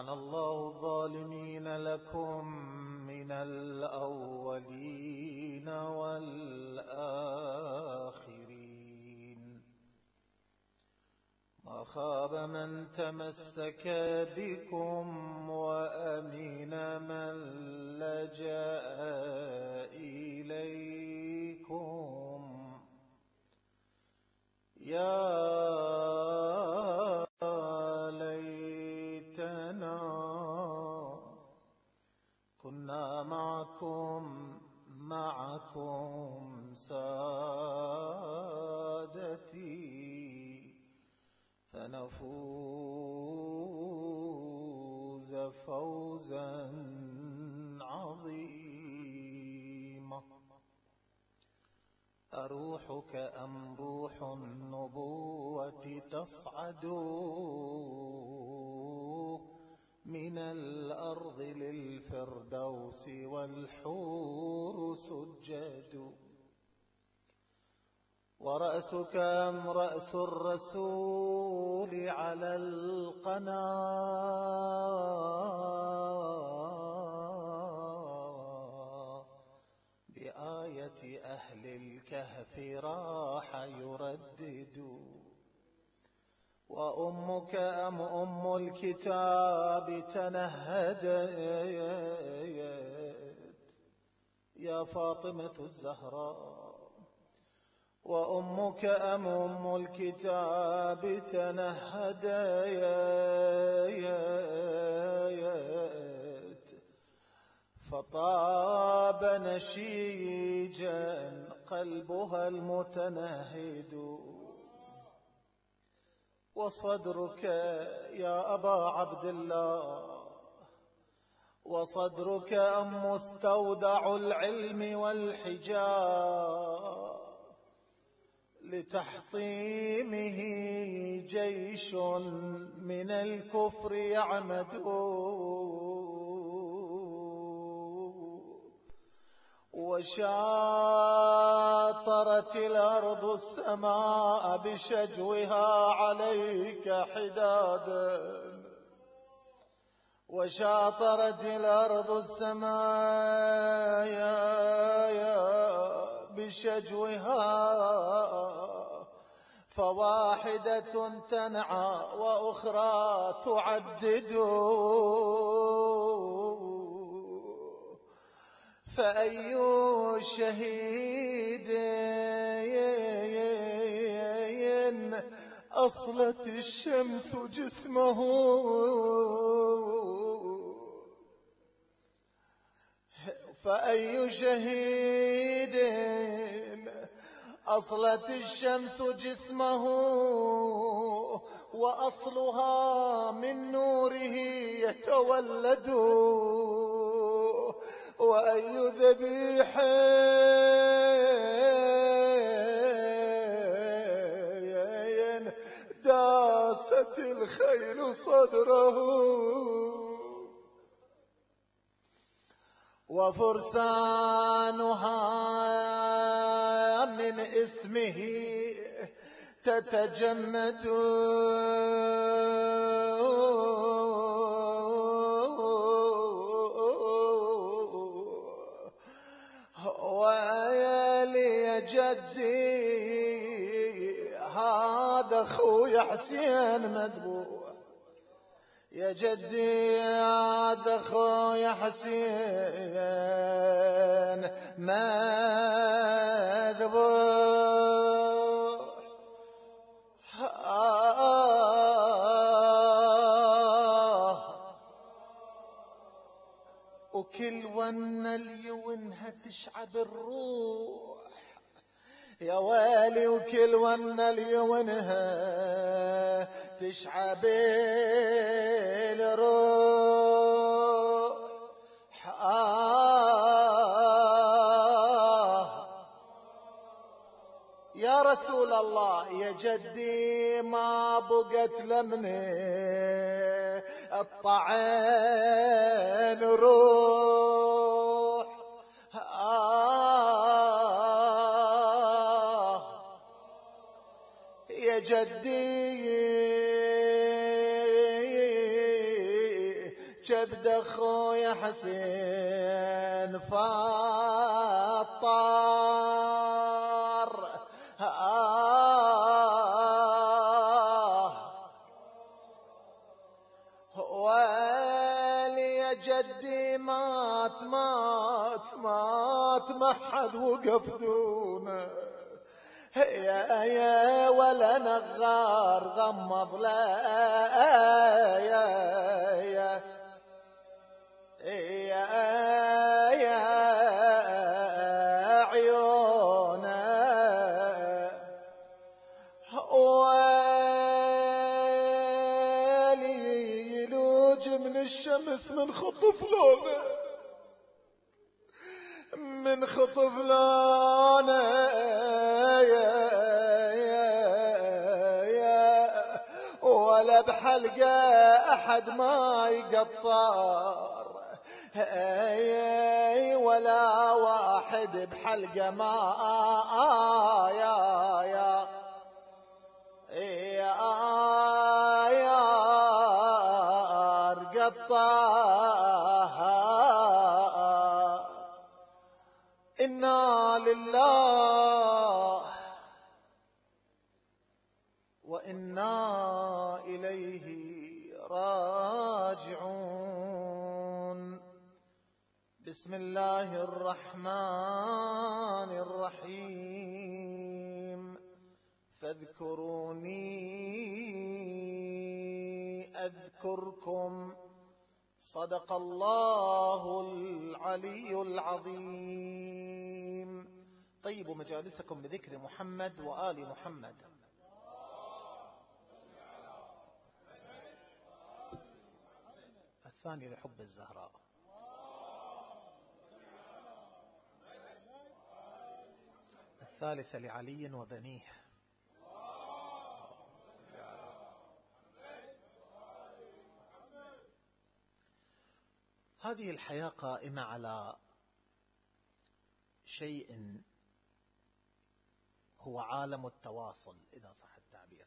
لعن الله الظالمين لكم من الأولين والآخرين. ما خاب من تمسك بكم وأمن من لجأ إليكم. يا ليتنا كنا معكم سادتي فنفوز فوزا عظيما. أروحك أم روح النبوة تصعد من الأرض للفردوس والحور سجد. ورأسك أم رأس الرسول على القنا بآية أهل الكهف راح يردد. وأمك أم أم الكتاب تنهدت يا فاطمة الزهراء. وأمك أم أم الكتاب تنهدت فطاب نشيجا قلبها المتنهد. وصدرك يا أبا عبد الله وصدرك أم مستودع العلم والحجاب لتحطيمه جيش من الكفر يعمد. وشاطرت الأرض السماء بشجوها عليك حدادا. وشاطرت الأرض السماء بشجوها فواحدة تنعى وأخرى تعدد. فأي شهيد أصلت الشمس جسمه فأي شهيد أصلت الشمس جسمه وأصلها من نوره يتولد. وأي ذبيح داست الخيل صدره وفرسانها من اسمه تتجمد. ويا لي جدي هذا خويا حسين مذبوح. يا جدي هذا خويا حسين مذبوح. وكل ون اليونها تشعب الروح يا ويلي. وكل ون اليونها تشعب الروح. يا رسول الله يا جدي ما بقت لمنه الطعن روح. يا جدي كبد اخويا حسين فطار ويلي يا جدي مات ما حد وقف دونه يا ولا نغار غمض لا يا عيونه ويلي يلوج من الشمس من خطف لونه ولا بحلقة أحد ما يقطر ولا واحد بحلقة ما قطر. إنا لله وإنا إليه راجعون. بسم الله الرحمن الرحيم. فاذكروني أذكركم. صدق الله العلي العظيم. طيبوا مجالسكم بذكر محمد وآل محمد. الثاني لحب الزهراء. الثالثة لعلي وبنيه. هذه الحياة قائمة على شيء هو عالم التواصل إذا صح التعبير،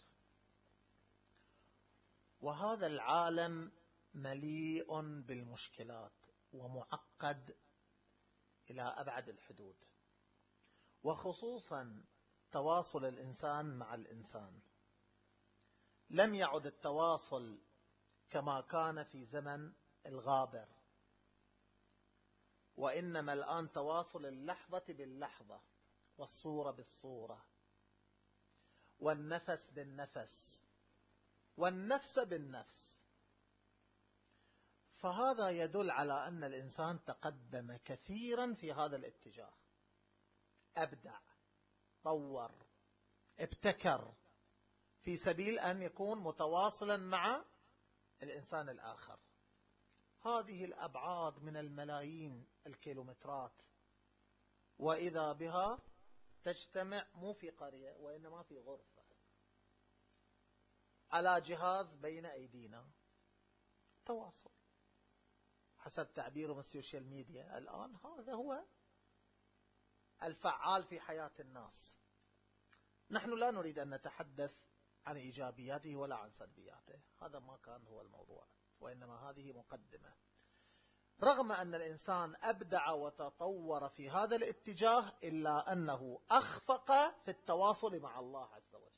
وهذا العالم مليء بالمشكلات ومعقد إلى أبعد الحدود، وخصوصا تواصل الإنسان مع الإنسان. لم يعد التواصل كما كان في زمن الغابر، وإنما الآن تواصل اللحظة باللحظة، والصورة بالصورة، والنفس بالنفس، والنفس بالنفس. فهذا يدل على أن الإنسان تقدم كثيرا في هذا الاتجاه، أبدع، طور، ابتكر في سبيل أن يكون متواصلا مع الإنسان الآخر. هذه الأبعاد من الملايين الكيلومترات، وإذا بها تجتمع مو في قرية وإنما في غرفة على جهاز بين أيدينا. تواصل حسب تعبيره من السوشيال ميديا الآن هذا هو الفعال في حياة الناس. نحن لا نريد أن نتحدث عن إيجابياته ولا عن سلبياته، هذا ما كان هو الموضوع، وإنما هذه مقدمة. رغم أن الإنسان أبدع وتطور في هذا الاتجاه، إلا أنه أخفق في التواصل مع الله عز وجل.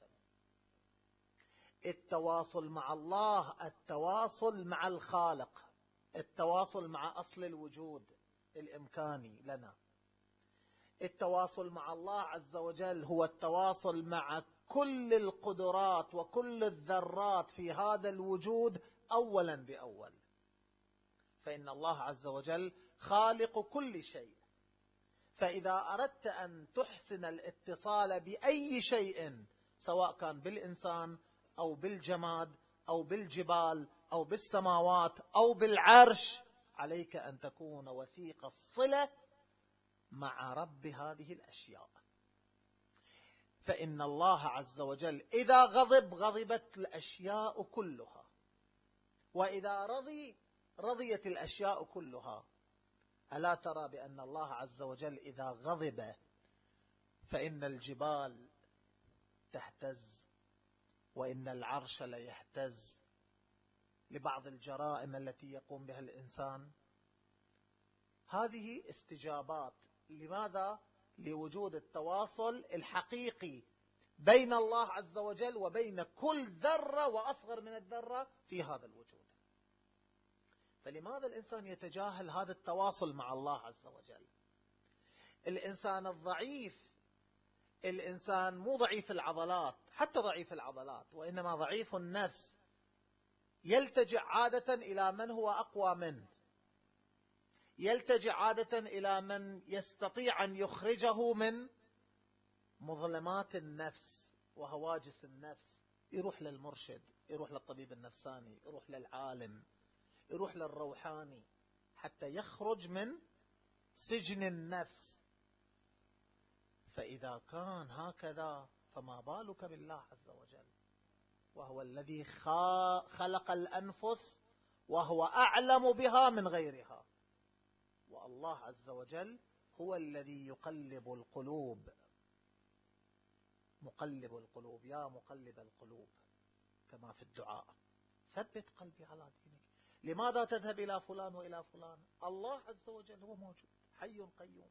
التواصل مع الله، التواصل مع الخالق، التواصل مع أصل الوجود الإمكاني لنا. التواصل مع الله عز وجل هو التواصل مع كل القدرات وكل الذرات في هذا الوجود أولا بأول. فإن الله عز وجل خالق كل شيء، فإذا أردت أن تحسن الاتصال بأي شيء سواء كان بالإنسان أو بالجماد أو بالجبال أو بالسماوات أو بالعرش، عليك أن تكون وثيق الصلة مع رب هذه الأشياء. فإن الله عز وجل إذا غضب غضبت الأشياء كلها، وإذا رضيت الأشياء كلها. ألا ترى بأن الله عز وجل إذا غضب فإن الجبال تهتز، وإن العرش ليهتز، لبعض الجرائم التي يقوم بها الإنسان. هذه استجابات. لماذا؟ لوجود التواصل الحقيقي بين الله عز وجل وبين كل ذرة وأصغر من الذرة في هذا الوجود. فلماذا الإنسان يتجاهل هذا التواصل مع الله عز وجل؟ الإنسان الضعيف، الإنسان مو ضعيف العضلات، حتى ضعيف العضلات، وإنما ضعيف النفس، يلتجئ عادة إلى من هو أقوى منه، يلتجئ عادة إلى من يستطيع أن يخرجه من مظلمات النفس وهواجس النفس. يروح للمرشد، يروح للطبيب النفساني، يروح للعالم، يروح للروحاني حتى يخرج من سجن النفس. فإذا كان هكذا فما بالك بالله عز وجل، وهو الذي خلق الأنفس وهو أعلم بها من غيرها. والله عز وجل هو الذي يقلب القلوب. مقلب القلوب، يا مقلب القلوب، كما في الدعاء ثبت قلبي على دينك. لماذا تذهب إلى فلان وإلى فلان؟ الله عز وجل هو موجود حي قيوم.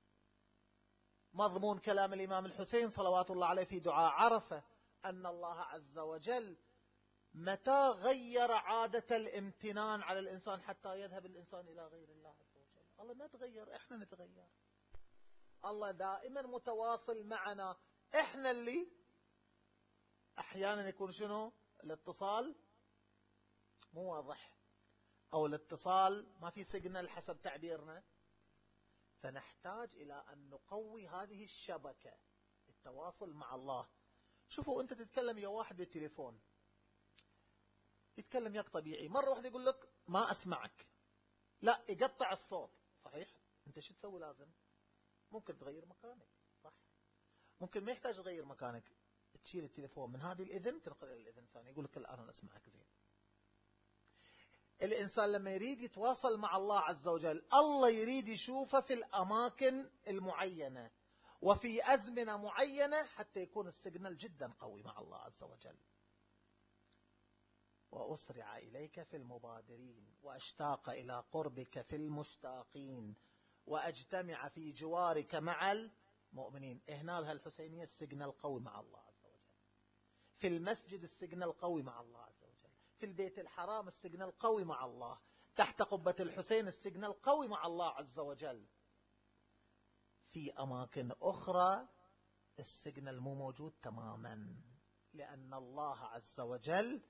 مضمون كلام الإمام الحسين صلوات الله عليه في دعاء عرفة أن الله عز وجل متى غير عادة الامتنان على الإنسان حتى يذهب الإنسان إلى غير الله عز وجل؟ الله ما تغير، إحنا نتغير. الله دائما متواصل معنا، إحنا اللي أحيانا يكون شنو الاتصال مو واضح، أو الاتصال ما في سيجنال حسب تعبيرنا، فنحتاج إلى أن نقوي هذه الشبكة، التواصل مع الله. شوفوا أنت تتكلم يا واحد بالتليفون، يتكلم ياك طبيعي، مرة واحدة يقول لك ما أسمعك، لا يقطع الصوت، صحيح؟ أنت شو تسوي؟ لازم ممكن تغير مكانك، صح؟ ممكن ما يحتاج تغير مكانك، تشيل التليفون من هذه الإذن تنقل إلى الإذن الثاني، يقول لك الآن أنا أسمعك زين. الإنسان لما يريد يتواصل مع الله عز وجل، الله يريد يشوفه في الأماكن المعينة وفي أزمنة معينة حتى يكون السيجنال جدا قوي مع الله عز وجل. وأسرع إليك في المبادرين، وأشتاق إلى قربك في المشتاقين، وأجتمع في جوارك مع المؤمنين. هنا بها الحسينية السيجنال قوي مع الله عز وجل، في المسجد السيجنال قوي مع الله عز وجل، في البيت الحرام السيجنال قوي مع الله، تحت قبة الحسين السيجنال قوي مع الله عز وجل. في أماكن أخرى السيجنال مو موجود تماما، لأن الله عز وجل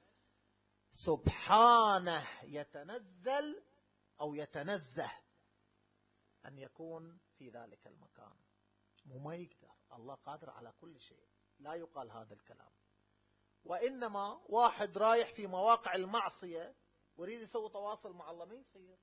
سبحانه يتنزل أو يتنزه أن يكون في ذلك المكان. ما يقدر، الله قادر على كل شيء، لا يقال هذا الكلام. وإنما واحد رايح في مواقع المعصية ويريد يسوي تواصل مع الله، ما يصير.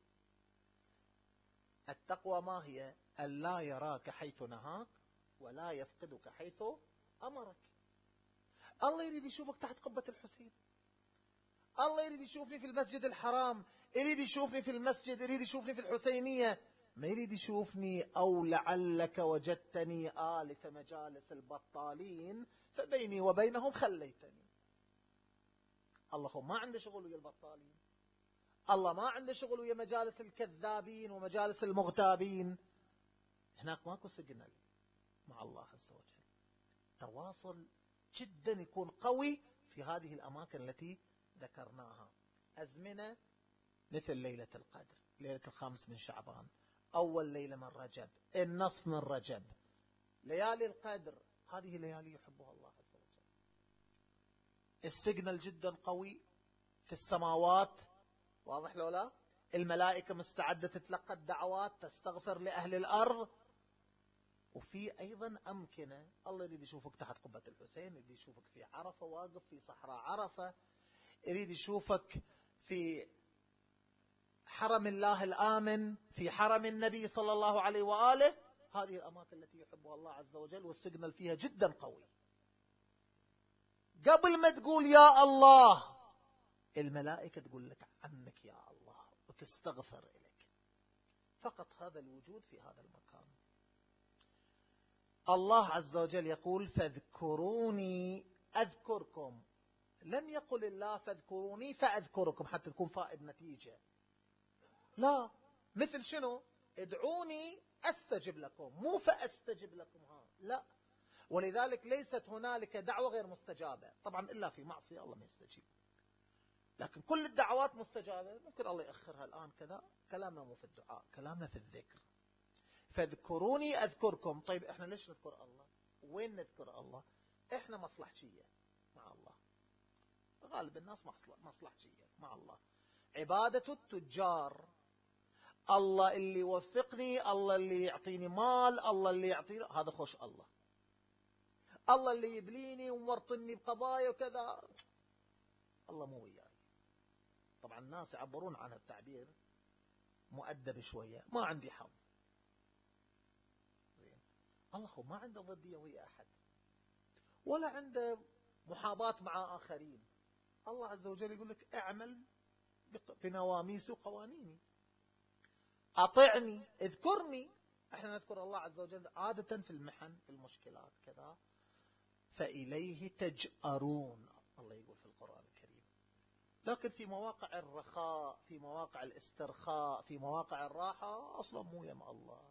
التقوى ما هي؟ ألا يراك حيث نهاك ولا يفقدك حيث أمرك. الله يريد يشوفك تحت قبة الحسين، الله يريد يشوفني في المسجد الحرام، يريد يشوفني في المسجد، يريد يشوفني في الحسينية، ما يريد يشوفني أو لعلك وجدتني آلف مجالس البطالين فبيني وبينهم خليتني. الله ما عنده شغل ويا البطالين، الله ما عنده شغل ويا مجالس الكذابين ومجالس المغتابين. هناك ماكو سيجنال مع الله عز وجل. تواصل جدا يكون قوي في هذه الأماكن التي ذكرناها. أزمنة مثل ليلة القدر، ليلة 5 من شعبان، أول ليلة من رجب، النصف من رجب، ليالي القدر، هذه ليالي يحبها الله عز وجل. السيجنال جدا قوي في السماوات، واضح لو لا؟ الملائكة مستعدة تتلقى الدعوات، تستغفر لأهل الأرض. وفي أيضا أمكنة الله يريد يشوفك تحت قبة الحسين، يريد يشوفك في عرفة واقف في صحراء عرفة، يريد يشوفك في حرم الله الآمن، في حرم النبي صلى الله عليه وآله. هذه الأماكن التي يحبها الله عز وجل، والسيجنال فيها جدا قوي. قبل ما تقول يا الله، الملائكة تقول لك عنك يا الله وتستغفر إليك. فقط هذا الوجود في هذا المكان. الله عز وجل يقول فاذكروني أذكركم. لم يقل الله فاذكروني فأذكركم حتى تكون فائد نتيجة، لا، مثل شنو؟ ادعوني أستجب لكم، مو فأستجب لكم، لا. ولذلك ليست هنالك دعوة غير مستجابة، طبعا إلا في معصية الله ما يستجيب، لكن كل الدعوات مستجابة. ممكن الله يأخرها الآن كذا. كلامنا مو في الدعاء، كلامنا في الذكر. فاذكروني أذكركم. طيب إحنا ليش نذكر الله؟ وين نذكر الله؟ إحنا مصلحجية مع الله، غالب الناس مصلحجية مع الله. عبادة التجار، الله اللي يوفقني، الله اللي يعطيني مال، الله اللي يعطيني، هذا خوش الله. الله اللي يبليني ومرطني بقضايا وكذا، الله مو وياي. طبعا الناس يعبرون عن التعبير مؤدب شوية، ما عندي حظ. زين، الله هو ما عنده ضدية ويا أحد، ولا عنده محاباة مع آخرين. الله عز وجل يقول لك اعمل بنواميسي وقوانيني، أطعني، اذكرني. احنا نذكر الله عز وجل عادة في المحن، في المشكلات كذا. فإليه تجأرون، الله يقول في القرآن الكريم. لكن في مواقع الرخاء، في مواقع الاسترخاء، في مواقع الراحة، أصلا مو يم الله.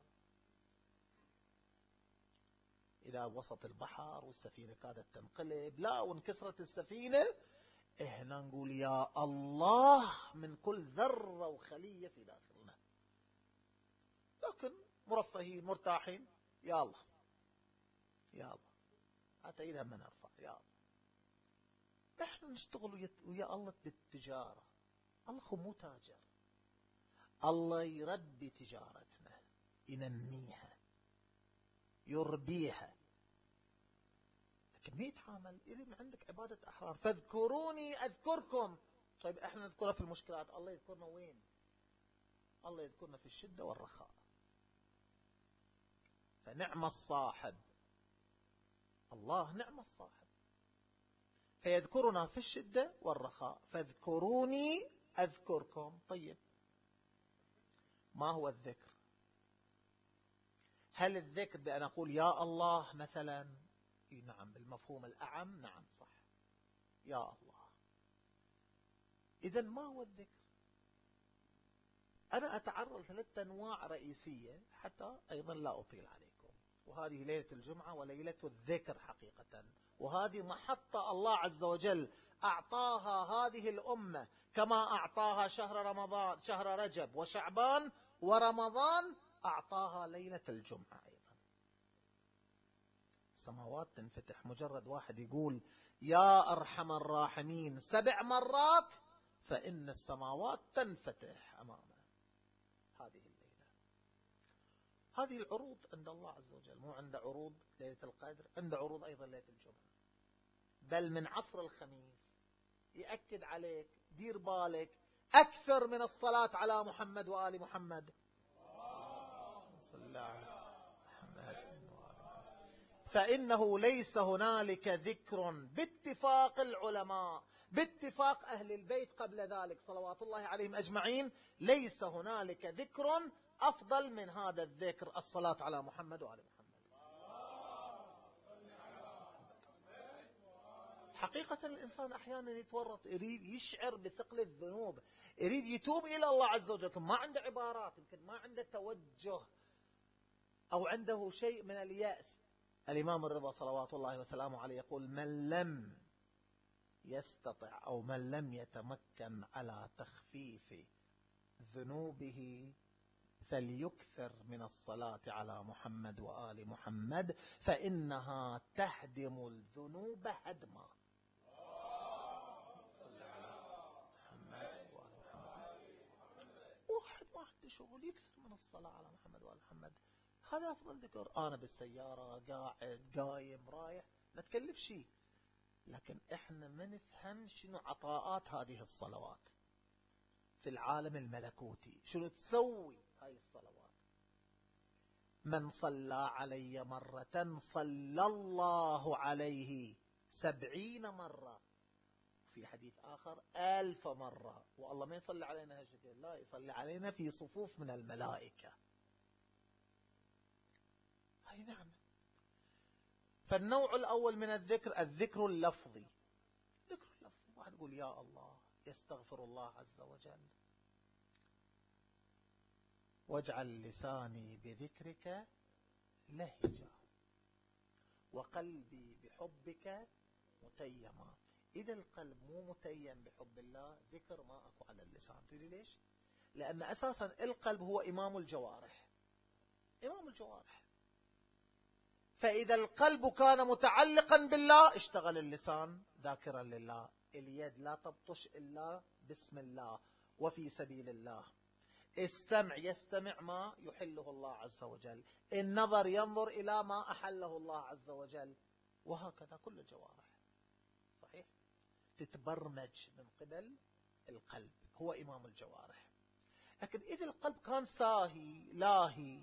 إذا وسط البحر والسفينة كادت تنقلب، لا، وانكسرت السفينة، إحنا نقول يا الله من كل ذرة وخلية في داخلنا. لكن مرفهين مرتاحين، يا الله يا الله، حتى إذا ما نرفع يا الله. إحنا نشتغل ويا الله بالتجارة. الله هو مو تاجر، الله يربي تجارتنا، ينميها، يربيها، لكن ما يتعامل. إذا عندك عبادة أحرار، فاذكروني أذكركم. طيب إحنا نذكرها في المشكلات، الله يذكرنا وين؟ الله يذكرنا في الشدة والرخاء. فنعم الصاحب الله، نعم الصاحب، فيذكرنا في الشدة والرخاء. فاذكروني أذكركم. طيب ما هو الذكر؟ هل الذكر بأن أقول يا الله مثلا؟ نعم، بالمفهوم الأعم، نعم صح، يا الله. إذن ما هو الذكر؟ أنا أتعرض ثلاثة أنواع رئيسية حتى أيضا لا أطيل عليكم. وهذه ليلة الجمعة وليلة الذكر حقيقة، وهذه محطة الله عز وجل أعطاها هذه الأمة، كما أعطاها شهر رمضان، شهر رجب وشعبان ورمضان، أعطاها ليلة الجمعة أيضا. السماوات تنفتح، مجرد واحد يقول يا أرحم الراحمين 7 مرات، فإن السماوات تنفتح أمامه. هذه الليلة، هذه العروض عند الله عز وجل، مو عند عروض ليلة القدر، عند عروض أيضا ليلة الجمعة. بل من عصر الخميس يأكد عليك، دير بالك، أكثر من الصلاة على محمد وآل محمد، صلى الله عليه محمد. فإنه ليس هنالك ذكر باتفاق العلماء، باتفاق أهل البيت قبل ذلك صلوات الله عليهم أجمعين، ليس هنالك ذكر أفضل من هذا الذكر، الصلاة على محمد وآل محمد. حقيقة الإنسان أحيانا يتورط، يريد يشعر بثقل الذنوب، يريد يتوب إلى الله عز وجل، ما عنده عبارات، يمكن ما عنده توجه، أو عنده شيء من اليأس. الإمام الرضا صلوات الله وسلامه عليه يقول من لم يستطع أو من لم يتمكن على تخفيف ذنوبه فليكثر من الصلاة على محمد وآل محمد، فإنها تهدم الذنوب هدما. صلى على محمد وآل محمد. واحد ما عنده شغل يكثر من الصلاة على محمد وآل محمد، هذا أفضل ذكر. أنا بالسيارة قاعد قايم رايح، ما تكلف شيء. لكن إحنا ما نفهم شنو عطاءات هذه الصلوات في العالم الملكوتي، شنو تسوي هاي الصلوات. من صلى علي مرة صلى الله عليه 70 مرة، في حديث آخر 1000 مرة. والله ما يصلي علينا هالشكل، لا، يصلي علينا في صفوف من الملائكة. هاي نعمة. فالنوع الأول من الذكر، الذكر اللفظي. ذكر اللفظ، يقول يا الله، يستغفر الله عز وجل: واجعل لساني بذكرك لهجا وقلبي بحبك متيما. إذا القلب مو متيم بحب الله، ذكر ما أكو على اللسان. تدري ليش؟ لأن أساسا القلب هو إمام الجوارح، إمام الجوارح. فإذا القلب كان متعلقا بالله اشتغل اللسان ذاكرا لله، اليد لا تبطش إلا بسم الله وفي سبيل الله، السمع يستمع ما يحله الله عز وجل، النظر ينظر إلى ما أحله الله عز وجل، وهكذا كل الجوارح. صحيح؟ تتبرمج من قبل القلب، هو إمام الجوارح. لكن إذا القلب كان ساهي لاهي،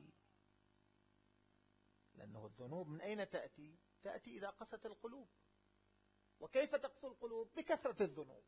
لأنه الذنوب من أين تأتي؟ تأتي إذا قست القلوب. وكيف تقسو القلوب؟ بكثرة الذنوب.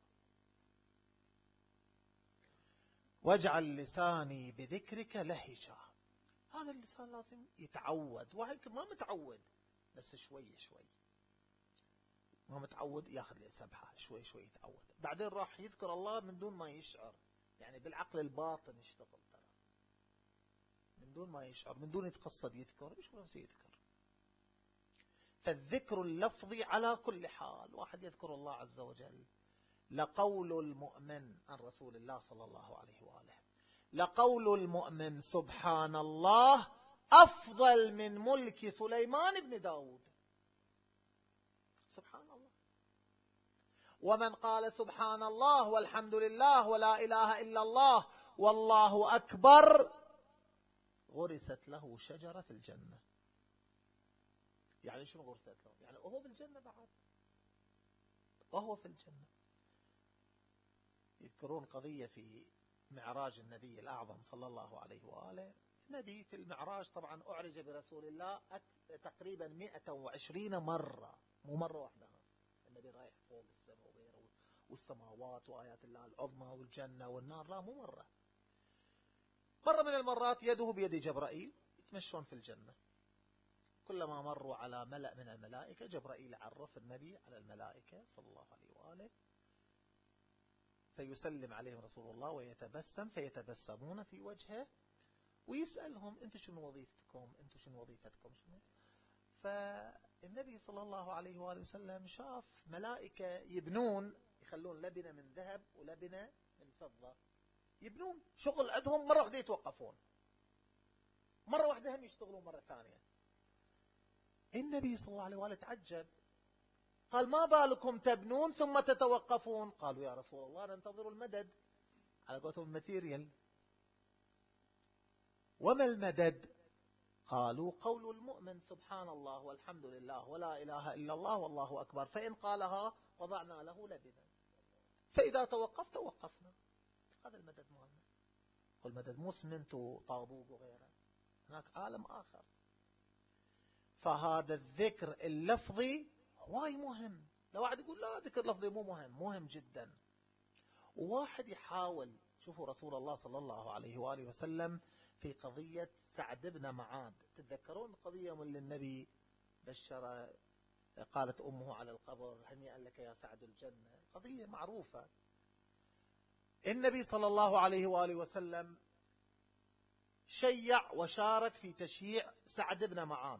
واجعل لساني بذكرك لهجا. هذا اللسان لازم يتعود، واحد يمكن ما متعود، بس شوي شوي ما متعود ياخذ له سبحة، شوي شوي يتعود، بعدين راح يذكر الله من دون ما يشعر، يعني بالعقل الباطن يشتغل ترى، من دون ما يشعر، من دون يتقصد يذكر، ايش هو يذكر. فالذكر اللفظي على كل حال، واحد يذكر الله عز وجل. لقول المؤمن عن رسول الله صلى الله عليه وآله: لقول المؤمن سبحان الله أفضل من ملك سليمان بن داود. سبحان الله. ومن قال سبحان الله والحمد لله ولا إله إلا الله والله أكبر غرست له شجرة في الجنة. يعني شنو غرست له؟ يعني وهو بالجنة بعد، وهو في الجنة. يذكرون قضية في معراج النبي الأعظم صلى الله عليه وآله. النبي في المعراج طبعا أعرج برسول الله تقريبا 120 مرة، مو مرة واحدة. النبي رايح فوق السماء وغيره والسماوات وآيات الله العظمى والجنة والنار، لا مو مرة. مرة من المرات يده بيد جبرائيل، يتمشون في الجنة، كلما مروا على ملأ من الملائكة جبرائيل عرف النبي على الملائكة صلى الله عليه وآله، فيسلم عليهم رسول الله ويتبسم، فيتبسمون في وجهه ويسألهم: أنتم شنو وظيفتكم؟ أنتم شنو وظيفتكم؟ شنو؟ فالنبي صلى الله عليه وآله وسلم شاف ملائكة يبنون، يخلون لبنة من ذهب ولبنة من فضة، يبنون شغل عندهم، مرة واحدة يتوقفون، مرة واحدة هم يشتغلون مرة ثانية. النبي صلى الله عليه وآله تعجب، قال: ما بالكم تبنون ثم تتوقفون؟ قالوا: يا رسول الله ننتظر المدد، على قولتهم الماتيريال. وما المدد؟ قالوا: قول المؤمن سبحان الله والحمد لله ولا إله إلا الله والله أكبر، فإن قالها وضعنا له لبنا، فإذا توقف توقفنا. هذا المدد مالنا. والمدد مو سمنت وطابوق وغيره، هناك عالم آخر. فهذا الذكر اللفظي هواي مهم. لو واحد يقول لا ذكر لفظي مو مهم، مهم جدا. وواحد يحاول. شوفوا رسول الله صلى الله عليه وآله وسلم في قضية سعد بن معاذ، تتذكرون قضية من النبي بشر، قالت أمه على القبر: هنيئا لك يا سعد الجنة، قضية معروفة. النبي صلى الله عليه وآله وسلم شيع وشارك في تشييع سعد بن معاذ،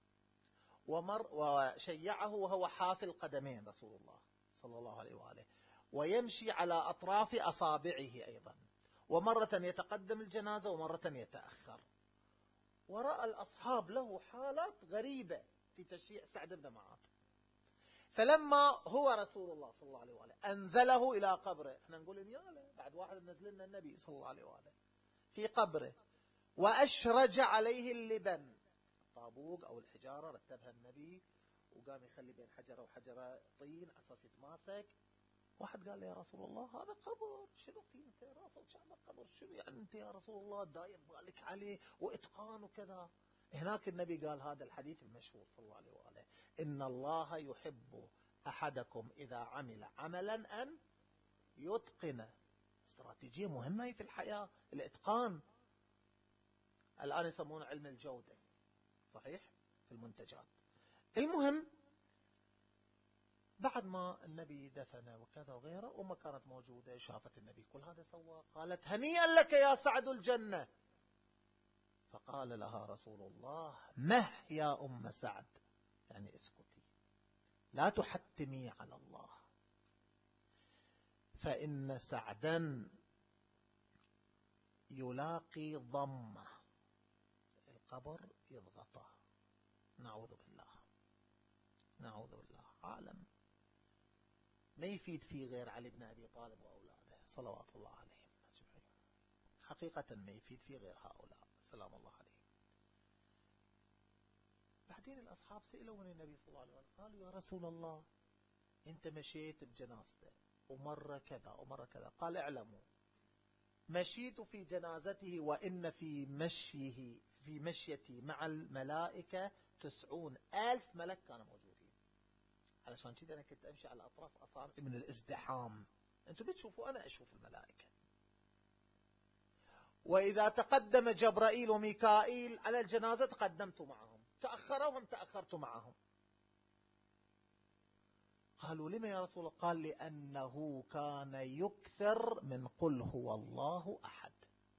وشيعه وهو حافي القدمين رسول الله صلى الله عليه وآله، ويمشي على أطراف أصابعه أيضا، ومرة يتقدم الجنازة ومرة يتأخر. ورأى الأصحاب له حالات غريبة في تشييع سعد بن معاذ. فلما هو رسول الله صلى الله عليه وآله أنزله إلى قبره، احنا نقول ياله بعد واحد نزل لنا النبي صلى الله عليه وآله في قبره، وأشرج عليه اللبن، الطابوق أو الحجارة رتبها النبي، وقام يخلي بين حجرة وحجرة طين على أساس يتماسك. واحد قال له: يا رسول الله هذا قبر، شنو قيمته راسه وشعبه قبر، شنو يعني أنت يا رسول الله داير بالك عليه وإتقان وكذا؟ هناك النبي قال هذا الحديث المشهور صلى الله عليه وآله: إن الله يحب أحدكم إذا عمل عملا أن يتقنه. استراتيجية مهمة في الحياة، الإتقان. الآن يسمونه علم الجودة، صحيح، في المنتجات. المهم بعد ما النبي دفن وكذا وغيره، أمه كانت موجودة، شافت النبي كل هذا سوى، قالت هنيئا لك يا سعد الجنة. فقال لها رسول الله مه يا أم سعد، يعني اسكتي، لا تحتمي على الله، فإن سعدا يلاقي ضمه، القبر يضغطه، نعوذ بالله، نعوذ بالله. عالم ما يفيد فيه غير علي بن أبي طالب وأولاده صلوات الله عليهم أجمعين، حقيقة ما يفيد فيه غير هؤلاء سلام الله عليهم. بعدين الأصحاب سئلوا من النبي صلى الله عليه وسلم، قالوا يا رسول الله أنت مشيت بجنازته ومرة كذا ومرة كذا، قال اعلموا مشيت في جنازته وإن في مشيتي مع الملائكة 90,000 ملك كانوا موجودين. علشان كذا أنا كنت أمشي على أطراف أصابعي من الازدحام، أنتم بتشوفوا أنا أشوف الملائكة. وإذا تقدم جبرائيل وميكائيل على الجنازة تقدمت معهم، تأخروا هم تأخرت معهم. قالوا لما يا رسول الله؟ قال لأنه كان يكثر من قل هو الله أحد.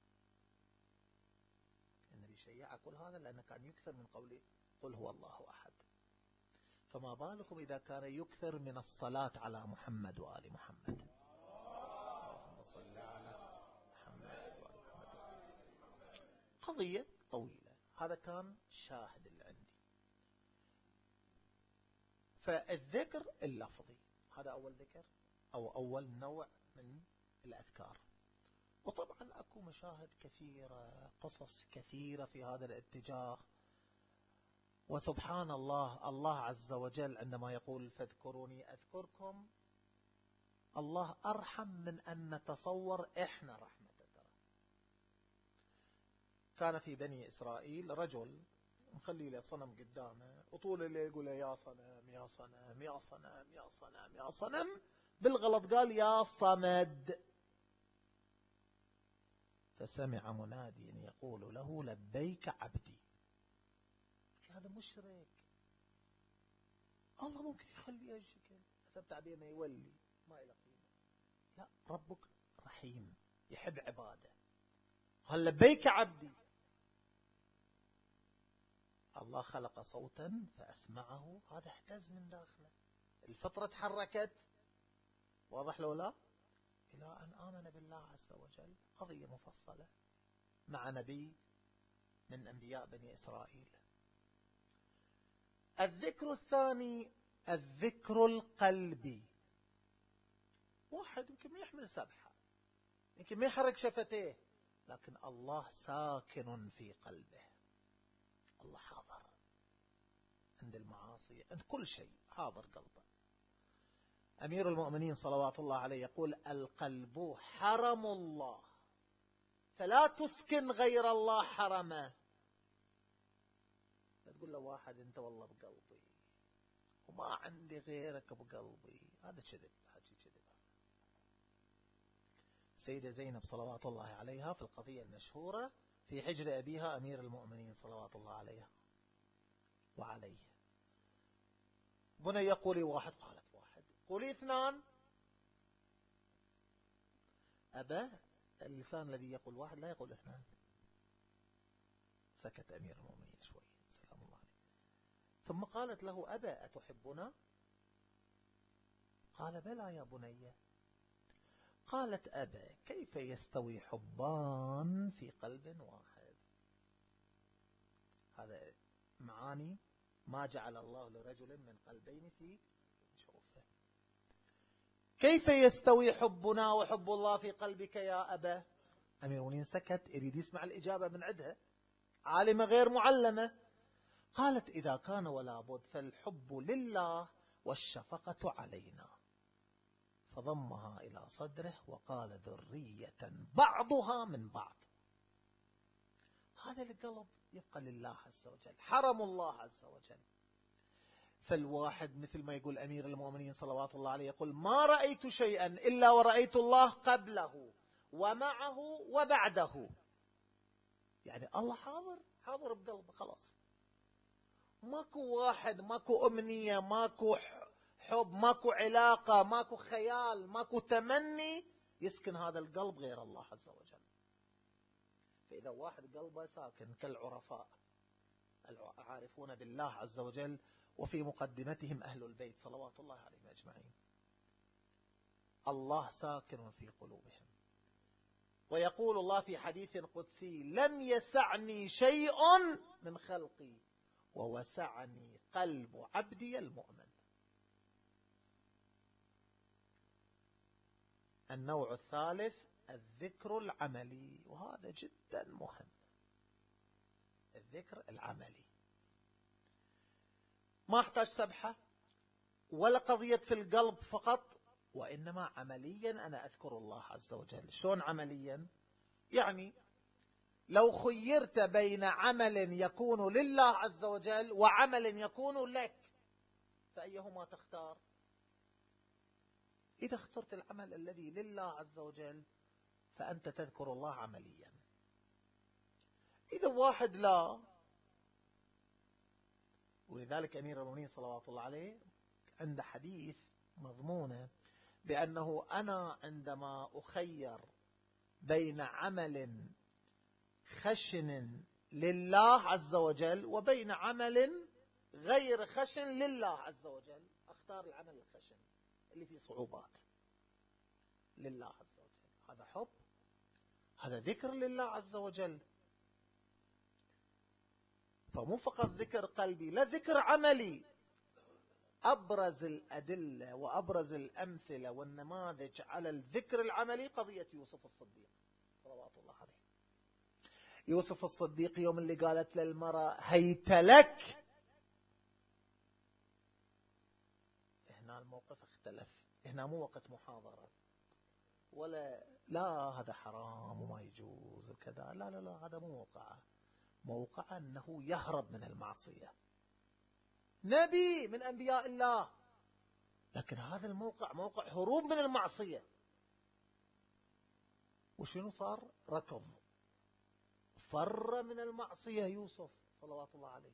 النبي شيع كل هذا لأنه كان يكثر من قوله قل هو الله أحد، فما بالكم إذا كان يكثر من الصلاة على محمد وآل محمد. اللهم صل على محمد وآل محمد. قضية طويلة، هذا كان شاهد اللي عندي. فالذكر اللفظي هذا أول ذكر أو أول نوع من الأذكار. وطبعا أكو مشاهد كثيرة، قصص كثيرة في هذا الاتجاه. وسبحان الله، الله عز وجل عندما يقول فاذكروني أذكركم، الله أرحم من أن نتصور إحنا رحمته. ترى كان في بني إسرائيل رجل مخلي له صنم قدامه، وطول الليل يقول يا صنم يا صنم يا صنم يا صنم يا صنم، بالغلط قال يا صمد. فسمع مناديا يقول له لبيك عبدي. هذا مشرك، الله ممكن يخليه هالشكل، حسب تعبير ما يولي ما له قيمة. لا، ربك رحيم يحب عباده، قال لبيك عبدي. الله خلق صوتا فأسمعه، هذا اهتز من داخله، الفطرة تحركت، واضح لو لا؟ إلى أن آمن بالله عز وجل. قضية مفصلة مع نبي من أنبياء بني إسرائيل. الذكر الثاني الذكر القلبي. واحد يمكن ما يحمل سبحة، يمكن ما يحرك شفتيه، لكن الله ساكن في قلبه، الله حاضر عند المعاصي، عند كل شيء حاضر قلبه. أمير المؤمنين صلوات الله عليه يقول القلب حرم الله، فلا تسكن غير الله حرمه. تقول له واحد انت والله بقلبي وما عندي غيرك بقلبي، هذا كذب، حكي كذب. السيدة زينب صلوات الله عليها في القضية المشهورة في حجر أبيها أمير المؤمنين صلوات الله عليها وعليه، بني قولي واحد، قالت واحد، قولي اثنان. أبا اللسان الذي يقول واحد لا يقول اثنان. سكت أمير المؤمنين شوي سلام الله عليه، ثم قالت له أبا أتحبنا؟ قال بلى يا بني. قالت أبا كيف يستوي حبان في قلب واحد؟ هذا معاني ما جعل الله لرجل من قلبين في جوفه. كيف يستوي حبنا وحب الله في قلبك يا أبا؟ أمير المؤمنين سكت، يريد يسمع الإجابة من عندها، عالمة غير معلمة. قالت إذا كان ولا بد فالحب لله والشفقة علينا. فضمها إلى صدره وقال ذرية بعضها من بعض. هذا القلب يبقى لله عز وجل، حرم الله عز وجل. فالواحد مثل ما يقول أمير المؤمنين صلوات الله عليه، يقول ما رأيت شيئا إلا ورأيت الله قبله ومعه وبعده. يعني الله حاضر بقلبه خلاص، ماكو واحد، ماكو أمنية، ماكو حب، ماكو علاقة، ماكو خيال، ماكو تمني يسكن هذا القلب غير الله عز وجل. فإذا واحد قلبه ساكن كالعرفاء العارفون بالله عز وجل، وفي مقدمتهم أهل البيت صلوات الله عليهم أجمعين، الله ساكن في قلوبهم. ويقول الله في حديث قدسي: لم يسعني شيء من خلقي ووسعني قلب عبدي المؤمن. النوع الثالث الذكر العملي، وهذا جدا مهم. الذكر العملي ما احتاج سبحة ولا قضية في القلب فقط، وإنما عمليا أنا أذكر الله عز وجل. شلون عمليا؟ يعني لو خيرت بين عمل يكون لله عز وجل وعمل يكون لك، فأيهما تختار؟ إذا اخترت العمل الذي لله عز وجل فأنت تذكر الله عمليا. إذا واحد لا، ولذلك أمير المؤمنين صلوات الله عليه عند حديث مضمونه بأنه أنا عندما أخير بين عمل خشن لله عز وجل وبين عمل غير خشن لله عز وجل، أختار العمل الخشن اللي فيه صعوبات لله عز وجل. هذا حب، هذا ذكر لله عز وجل. فمو فقط ذكر قلبي، لا، ذكر عملي. أبرز الأدلة وأبرز الأمثلة والنماذج على الذكر العملي قضية يوسف الصديق صلوات الله عليه. يوسف الصديق يوم اللي قالت للمرأة هيت لك، هنا الموقف اختلف. هنا مو وقت محاضرة ولا لا هذا حرام وما يجوز وكذا، لا لا لا، هذا مو موقع أنه يهرب من المعصية، نبي من أنبياء الله، لكن هذا الموقع موقع هروب من المعصية. وشنو صار؟ ركض، فر من المعصية يوسف صلوات الله عليه،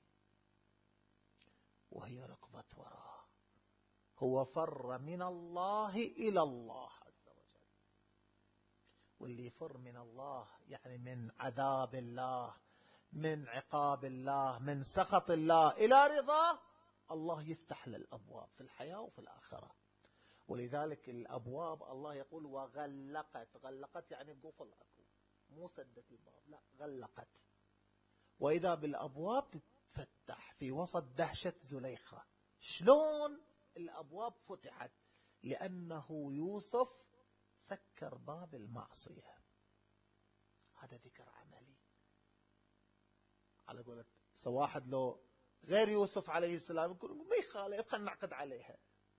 وهي ركضت وراه. هو فر من الله إلى الله عز وجل. واللي يفر من الله يعني من عذاب الله، من عقاب الله، من سخط الله إلى رضاه، الله يفتح للأبواب في الحياة وفي الآخرة. ولذلك الأبواب الله يقول وغلقت، غلقت يعني قفل أكو، مو سدت الباب، لا غلقت. وإذا بالأبواب تتفتح في وسط دهشة زليخة. شلون الأبواب فتحت؟ لأنه يوسف سكر باب المعصية. هذا ذكر عملي. على قولة واحد لو غير يوسف عليه السلام يقول ما يخالف خلينا نعقد عليها،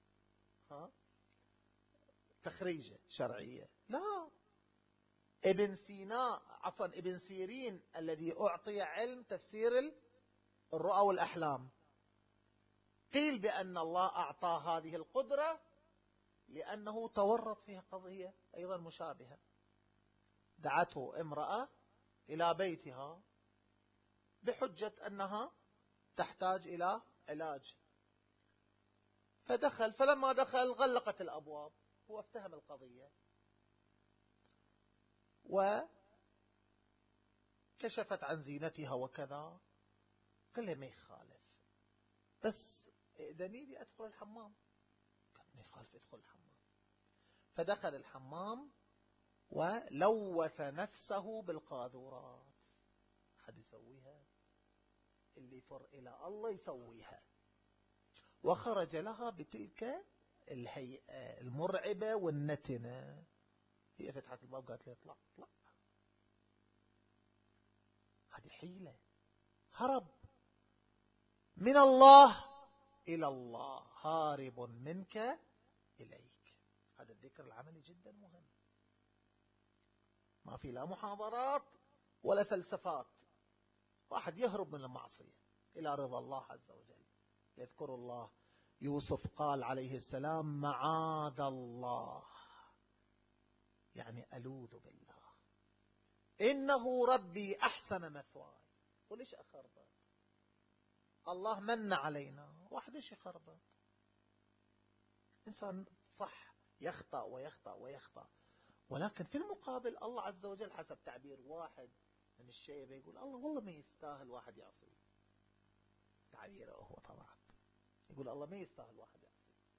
تخريجة شرعية. لا، ابن سيرين الذي أعطي علم تفسير الرؤى والأحلام، قيل بأن الله أعطى هذه القدرة لأنه تورط فيها قضية أيضا مشابهة. دعته امرأة إلى بيتها بحجة أنها تحتاج إلى علاج، فدخل، فلما دخل غلقت الأبواب. هو افتهم القضية وكشفت عن زينتها وكذا. قال لي ما يخالف، بس ائذني لي أدخل الحمام. قال ما يخالف ادخل الحمام. فدخل الحمام ولوث نفسه بالقاذورات. حد يسويها؟ اللي يفر إلى الله يسويها. وخرج لها بتلك الهيئة المرعبة والنتنة. هي فتحت الباب قالت لي اطلع اطلع. هذه حيلة، هرب من الله إلى الله، هارب منك إليك. هذا الذكر العملي جدا مهم. ما في لا محاضرات ولا فلسفات. واحد يهرب من المعصية إلى رضا الله عز وجل، يذكر الله. يوسف قال عليه السلام معاذ الله، يعني ألوذ بالله، إنه ربي أحسن مثواي. وليش أخربط؟ الله من علينا، واحد إيش يخربط؟ إنسان صح يخطأ ويخطأ ويخطأ، ولكن في المقابل الله عز وجل حسب تعبير واحد من الشيبة يقول الله والله ما يستاهل واحد يعصي، تعبيره هو طبعا يقول الله ما يستاهل واحد يعصي.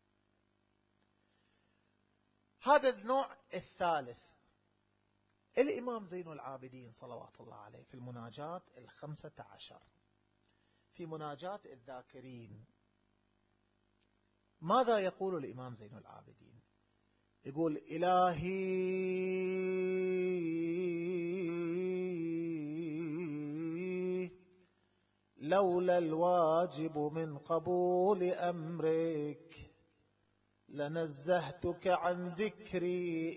هذا النوع الثالث. الإمام زين العابدين صلوات الله عليه في المناجات 15 في مناجات الذاكرين ماذا يقول الإمام زين العابدين؟ يقول إلهي لولا الواجب من قبول أمرك لنزهتك عن ذكري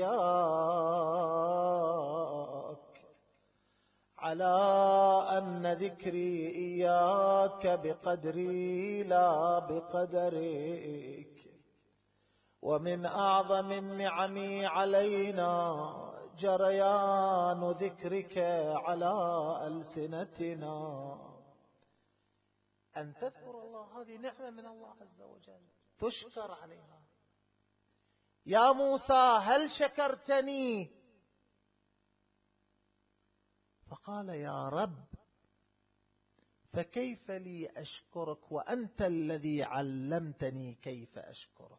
إياك، على أن ذكري إياك بقدري لا بقدرك، ومن أعظم النعم علينا جريان ذكرك على ألسنتنا. أن تذكر الله هذه نعمة من الله عز وجل تشكر عليها. يا موسى هل شكرتني؟ فقال يا رب فكيف لي أشكرك وأنت الذي علمتني كيف أشكرك.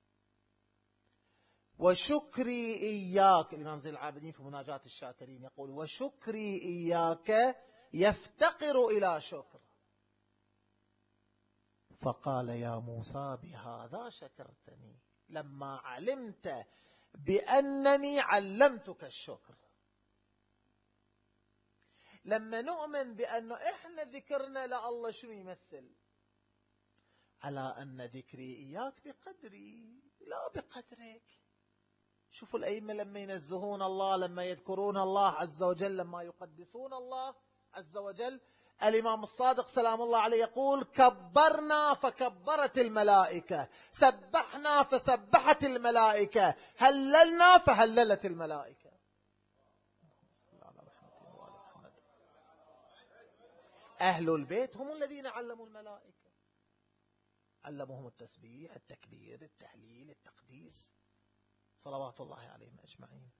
وشكري إياك، الإمام زين العابدين في مناجاة الشاكرين يقول وشكري إياك يفتقر إلى شكر. فقال يا موسى بهذا شكرتني لما علمت بأنني علمتك الشكر. لما نؤمن بأنه إحنا ذكرنا لله شنو يمثل؟ على أن ذكري إياك بقدري لا بقدرك. شوفوا الأئمة لما ينزهون الله، لما يذكرون الله عز وجل، لما يقدسون الله عز وجل. الإمام الصادق سلام الله عليه يقول كبرنا فكبرت الملائكة، سبحنا فسبحت الملائكة، هللنا فهللت الملائكة. أهل البيت هم الذين علموا الملائكة، علموهم التسبيح، التكبير، التهليل، التقديس، صلوات الله عليهم أجمعين.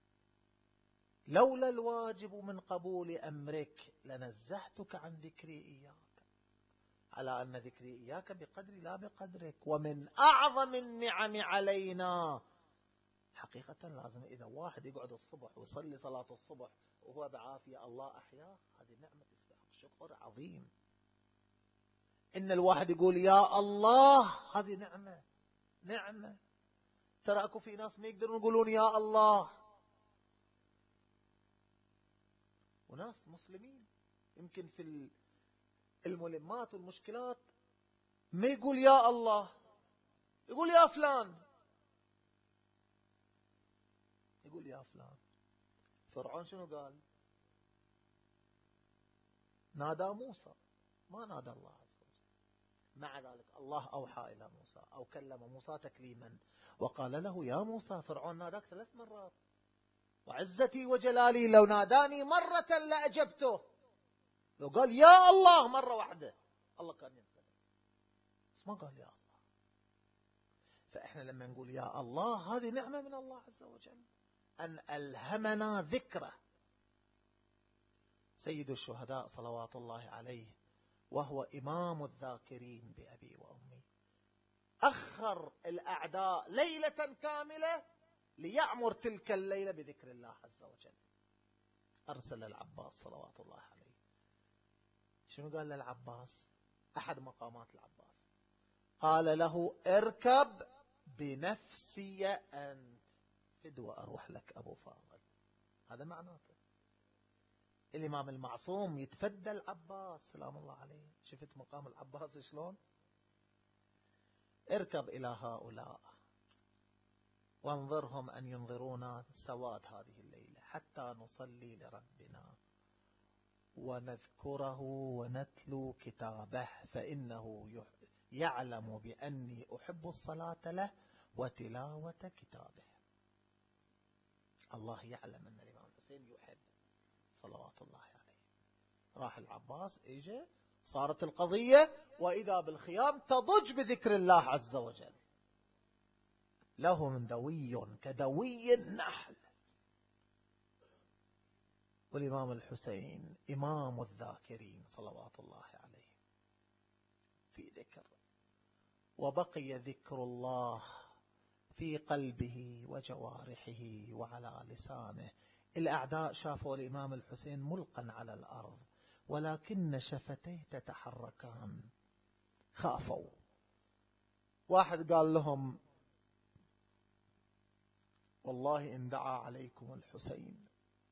لولا الواجب من قبول أمرك لنزهتك عن ذكري إياك، على أن ذكري إياك بقدري لا بقدرك. ومن أعظم النعم علينا، حقيقة لازم إذا واحد يقعد الصبح ويصلي صلاة الصبح وهو بعافية الله أحياه، هذه نعمة تستحق شكر عظيم. إن الواحد يقول يا الله، هذه نعمة، نعمة. ترى أكو في ناس ما يقدرون يقولون يا الله، وناس مسلمين يمكن في الملمات والمشكلات ما يقول يا الله، يقول يا فلان، يقول يا فلان. فرعون شنو قال؟ نادى موسى، ما نادى الله عز وجل. مع ذلك الله أوحى إلى موسى أو كلم موسى تكليما وقال له يا موسى فرعون ناداك 3 مرات، وعزتي وجلالي لو ناداني مرة لأجبته. لو قال يا الله مرة واحدة الله كان ينتبه، بس ما قال يا الله. فإحنا لما نقول يا الله هذه نعمة من الله عز وجل أن ألهمنا ذكره. سيد الشهداء صلوات الله عليه وهو إمام الذاكرين بأبي وأمي أخر الأعداء ليلة كاملة ليعمر تلك الليلة بذكر الله عز وجل. أرسل العباس صلوات الله عليه. شنو قال للعباس؟ أحد مقامات العباس قال له اركب بنفسي أنت، فدوة أروح لك أبو فاضل. هذا معناته الإمام المعصوم يتفدى العباس سلام الله عليه. شفت مقام العباس شلون؟ اركب إلى هؤلاء وانظرهم أن ينظرونا سواد هذه الليلة حتى نصلي لربنا ونذكره ونتلو كتابه، فإنه يعلم بأني أحب الصلاة له وتلاوة كتابه. الله يعلم أن الإمام الحسين يحب صلوات الله عليه. راح العباس اجى، صارت القضية وإذا بالخيام تضج بذكر الله عز وجل. لهم دوي كدوي النحل. والإمام الحسين إمام الذاكرين صلوات الله عليه في ذكر، وبقي ذكر الله في قلبه وجوارحه وعلى لسانه. الأعداء شافوا الإمام الحسين ملقا على الأرض ولكن شفتيه تتحركان، خافوا. واحد قال لهم والله إن دعا عليكم الحسين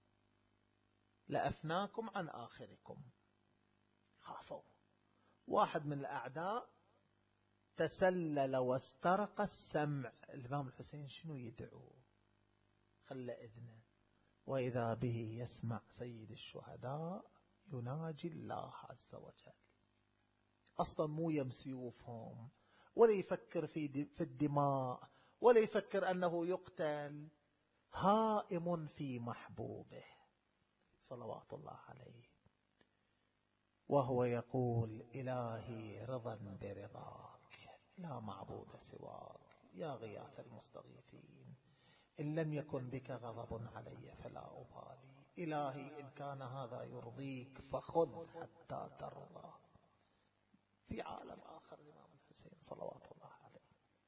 لأفناكم عن آخركم. خافوا. واحد من الأعداء تسلل واسترق السمع. الإمام الحسين شنو يدعو؟ خلى إذنه، وإذا به يسمع سيد الشهداء يناجي الله عز وجل. أصلا مو يم سيوفهم، ولا يفكر في الدماء، ولا يفكر أنه يقتل. هائم في محبوبه صلوات الله عليه، وهو يقول إلهي رضا برضاك لا معبود سواك يا غياث المستغيثين، إن لم يكن بك غضب علي فلا أبالي، إلهي إن كان هذا يرضيك فخذ حتى ترضى. في عالم آخر الإمام الحسين صلوات الله عليه.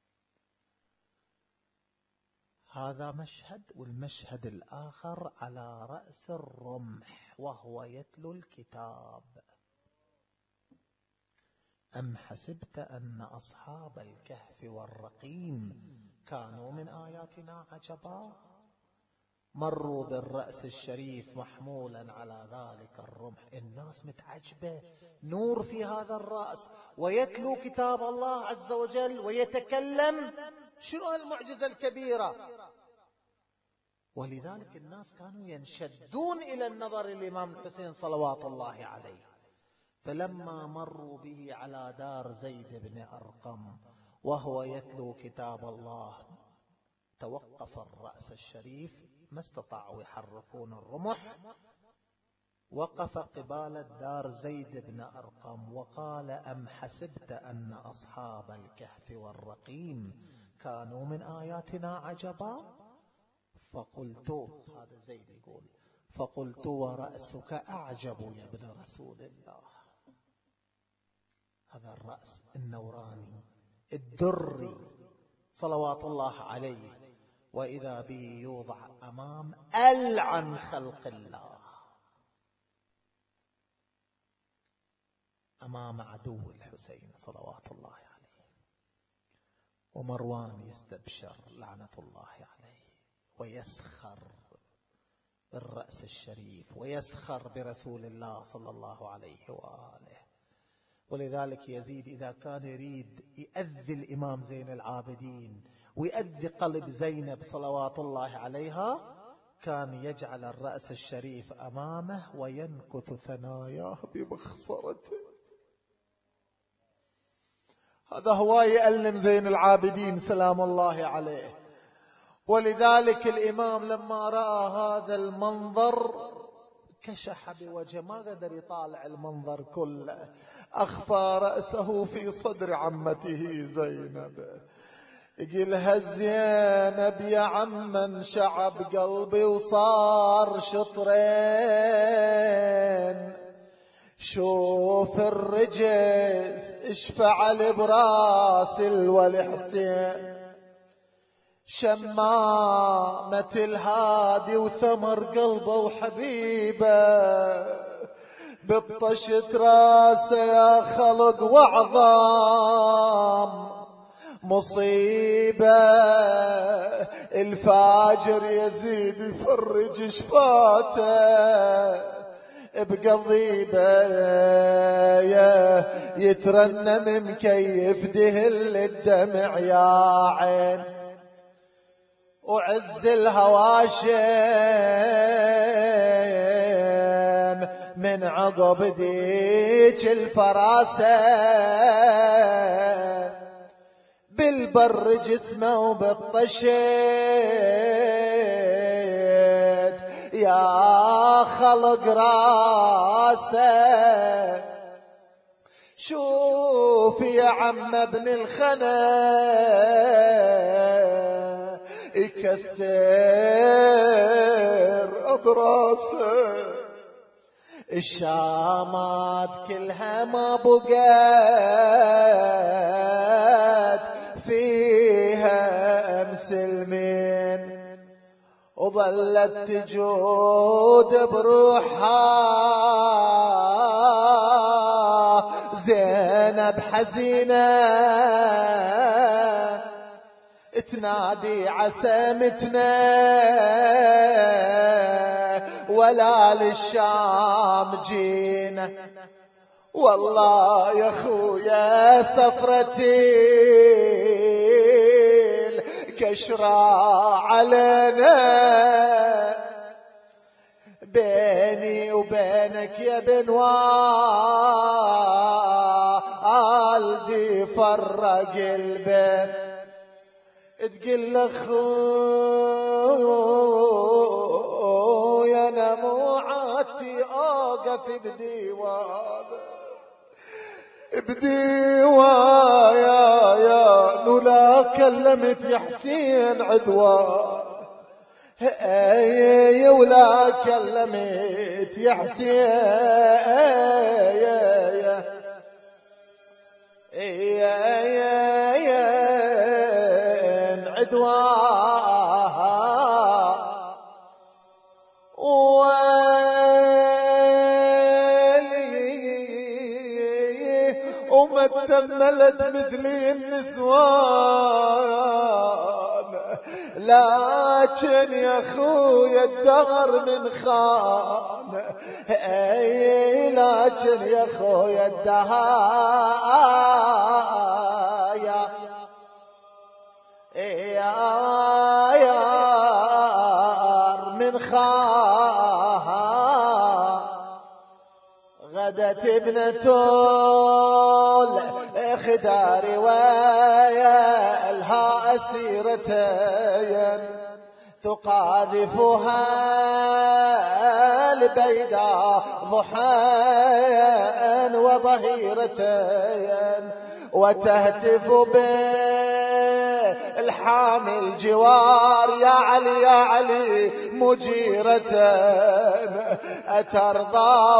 هذا مشهد. والمشهد الآخر على رأس الرمح وهو يتلو الكتاب. أم حسبت أن أصحاب الكهف والرقيم كانوا من آياتنا عجبا، مروا بالرأس الشريف محمولا على ذلك الرمح. الناس متعجبة، نور في هذا الرأس، ويتلو كتاب الله عز وجل ويتكلم. شنو المعجزة الكبيرة؟ ولذلك الناس كانوا ينشدون إلى النظر الإمام الحسين صلوات الله عليه. فلما مروا به على دار زيد بن أرقم وهو يتلو كتاب الله توقف الرأس الشريف، ما استطاعوا يحركون الرمح. وقف قبال الدار زيد بن أرقم وقال أم حسبت أن أصحاب الكهف والرقيم كانوا من آياتنا عجبا. فقلت، هذا زيد يقول، فقلت ورأسك أعجب يا ابن رسول الله. هذا الرأس النوراني الدري صلوات الله عليه، وإذا به يوضع أمام ألعن خلق الله، أمام عدو الحسين صلوات الله عليه. ومروان يستبشر لعنة الله عليه ويسخر بالرأس الشريف ويسخر برسول الله صلى الله عليه وآله. ولذلك يزيد إذا كان يريد يؤذي الإمام زين العابدين ويؤذي قلب زينب صلوات الله عليها، كان يجعل الرأس الشريف أمامه وينكث ثناياه بمخصرته. هذا هو يألم زين العابدين سلام الله عليه. ولذلك الإمام لما رأى هذا المنظر كشح بوجهه، ما قدر يطالع المنظر كله، أخفى رأسه في صدر عمته زينب. يقولها زينب يا عم انشعب قلبي وصار شطرين، شوف الرجس اش فعل براس الولي حسين، شمامة الهادي وثمر قلبه وحبيبه، بطشت راسه يا خلق وعظام مصيبة، الفاجر يزيد يفرج شفاته بقضيبه، يترنم مكيف دهل الدمع يا عين، وعز الهواشم من عقب ديك الفراسة، بالبر جسمه وبالطشد يا خلق راسه. شوف يا عم ابن الخنا تكسر أضراسه، الشامات كلها ما بقت فيها مسلمين، وظلت تجود بروحها زينب حزينة تنادي عسامتنا ولا للشام جينا. والله يا خويا سفرتي الكشرى علينا، بيني وبينك يا بن والدي فرق البين، تقول اخويا انا موعدتي اوقف بديوايا ولا كلمت يا حسين عدوان، اي ولا كلمت يا حسين عدوان، وما تسملت مثلي النسوان، لكن يا خويا الدهر من خان، اي لكن يا خويا الدهر يا من خان. غدت ابنة الخدار ويلها أسيرتين، تقاذفها البيداء ضحى وظهيرتين، وتهتف بالحامي الجوار يا علي يا علي مجيرة، أترضى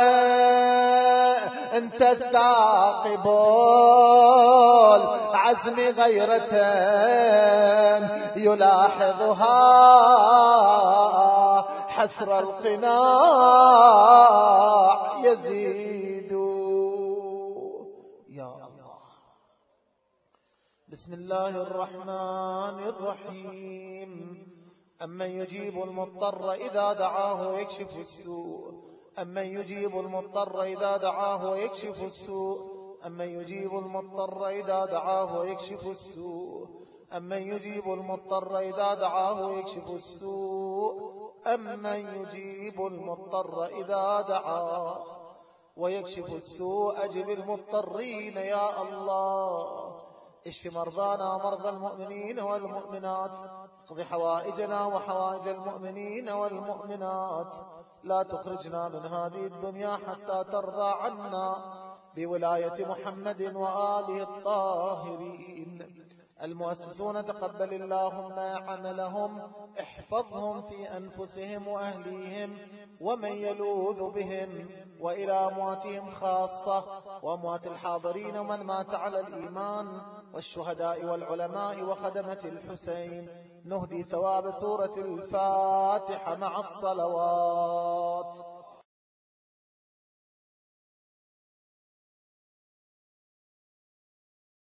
وأنت الثاقب العزم غيرة، يلاحظها حسر القناع يزيد. يا الله. بسم الله الرحمن الرحيم. أمن يجيب المضطر إذا دعاه ويكشف السوء، أمن يجيب المضطر إذا دعاه ويكشف السوء، أمن يجيب المضطر إذا دعاه ويكشف السوء، أمن يجيب المضطر إذا دعاه ويكشف السوء، أمن يجيب المضطر إذا دعاه ويكشف السوء. أجب المضطرين يا الله، اشف مرضانا ومرضى المؤمنين والمؤمنات، اقض حوائجنا وحوائج المؤمنين والمؤمنات، لا تخرجنا من هذه الدنيا حتى ترضى عنا، بولاية محمد وآله الطاهرين. المؤسسون تقبل اللهم عملهم، احفظهم في أنفسهم وأهليهم ومن يلوذ بهم، وإلى أمواتهم خاصة وأموات الحاضرين ومن مات على الإيمان والشهداء والعلماء وخدمة الحسين، نهدي ثواب سورة الفاتحة مع الصلوات.